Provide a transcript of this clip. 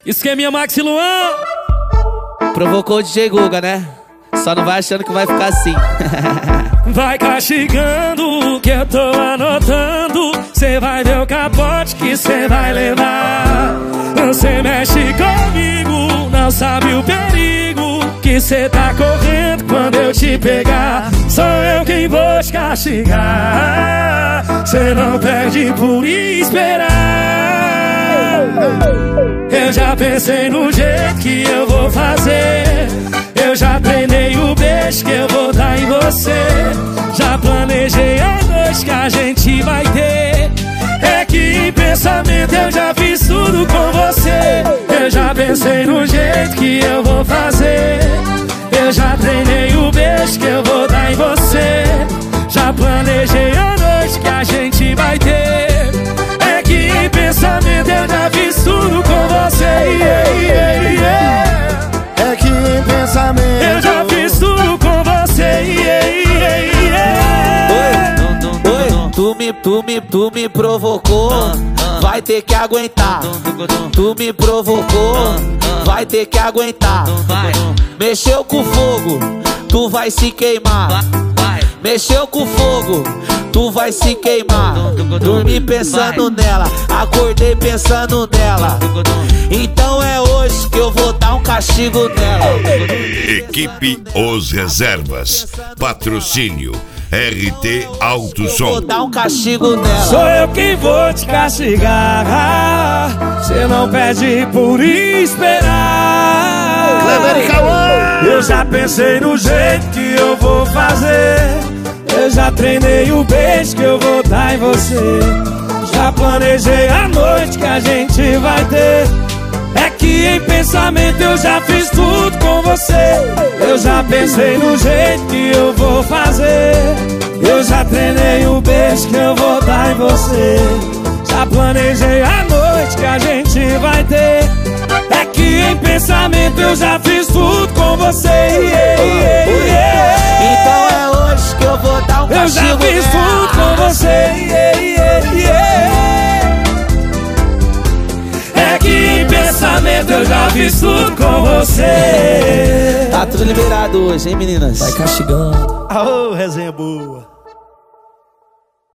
Esqueminha Max e Luan. Provocou o DJ Guga, né? Só não vai achando que vai ficar assim. Vai castigando que eu tô anotando. Cê vai ver o capote que cê vai levar. Você mexe comigo, não sabe o perigo que cê tá correndo quando eu te pegar. Sou eu quem vou te castigar. Cê não perde por esperar. Eu já pensei no jeito que eu vou fazer. Eu já treinei o beijo que eu vou dar em você. Já planejei a noite que a gente vai ter. É que em pensamento eu já fiz tudo com você. Eu já pensei no jeito que eu vou fazer. Eu já treinei o beijo que eu vou dar em você. Já planejei a noite que a gente vai ter. É que em pensamento eu já fiz tudo com você. É que em pensamento eu já fiz tudo com você. Tu me provocou, vai ter que aguentar. Tu me provocou, vai ter que aguentar. Mexeu com fogo, tu vai se queimar. Mexeu com fogo, tu vai se queimar. Dormi pensando nela, acordei pensando nela. Então é hoje que eu vou dar um castigo nela. Equipe Os Reservas. Patrocínio RT Alto Som. Vou dar um castigo nela. Sou eu quem vou te castigar. Cê não pede por esperar. Cleber e Cauã. Eu já pensei no jeito que eu vou fazer. Eu já treinei o beijo que eu vou dar em você. Já planejei a noite que a gente vai ter. É que em pensamento eu já fiz tudo com você. Eu já pensei no jeito que eu vou fazer. Eu já treinei o beijo que eu vou dar em você. Já planejei a noite que a gente vai ter. É que em pensamento eu já fiz tudo com você. Então é hoje que eu vou dar um Eu castigo já fiz tudo com você. É que em pensamento eu já fiz tudo com você. Tá tudo liberado hoje, hein, meninas? Vai castigando. Aô, resenha boa.